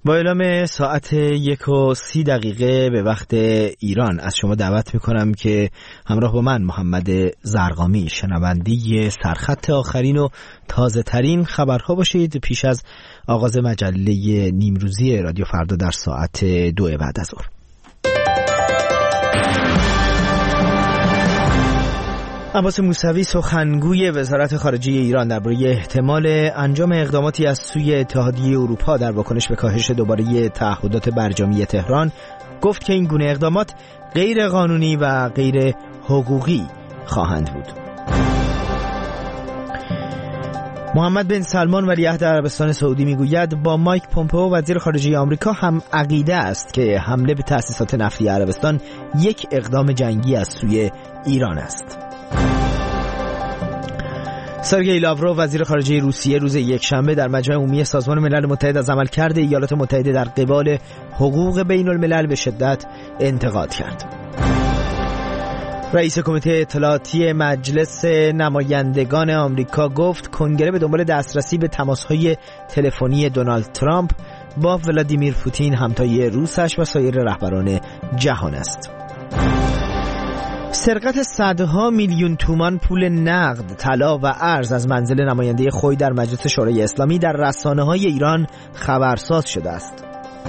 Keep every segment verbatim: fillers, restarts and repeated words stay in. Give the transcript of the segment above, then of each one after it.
با اعلام ساعت یک و سی دقیقه به وقت ایران از شما دعوت میکنم که همراه با من محمد زرقامی شنوندی سرخط آخرین و تازه ترین خبرها باشید پیش از آغاز مجله نیمروزی رادیو فردا در ساعت دو بعد از ظهر. عباس موسوی سخنگوی وزارت خارجه ایران درباره احتمال انجام اقداماتی از سوی اتحادیه اروپا در واکنش به کاهش دوباره تعهدات برجامی تهران گفت که این گونه اقدامات غیر قانونی و غیر حقوقی خواهند بود. محمد بن سلمان ولیعهد عربستان سعودی میگوید با مایک پومپئو وزیر خارجه آمریکا هم عقیده است که حمله به تأسیسات نفتی عربستان یک اقدام جنگی از سوی ایران است. سرگئی لاوروف وزیر خارجه روسیه روز یکشنبه در مجمع عمومی سازمان ملل متحد از عملکرد ایالات متحده در قبال حقوق بین الملل به شدت انتقاد کرد. رئیس کمیته اطلاعاتی مجلس نمایندگان آمریکا گفت کنگره به دنبال دسترسی به تماس‌های تلفنی دونالد ترامپ با ولادیمیر پوتین همتای روسش و سایر رهبران جهان است. سرقت صدها میلیون تومان پول نقد، طلا و ارز از منزل نماینده خوی در مجلس شورای اسلامی در رسانه‌های ایران خبرساز شده است.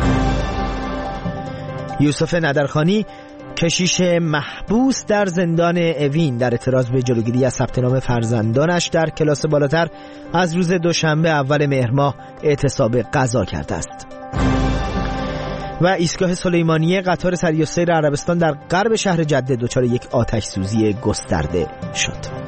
یوسف ندرخانی کشیش محبوس در زندان اوین در اعتراض به جلوگیری از ثبت نام فرزندانش در کلاس بالاتر از روز دوشنبه اول مهر ماه اعتصاب غذا کرده است. و ایستگاه سلیمانیه قطار سری السیر عربستان در غرب شهر جده دچار یک آتش سوزی گسترده شد.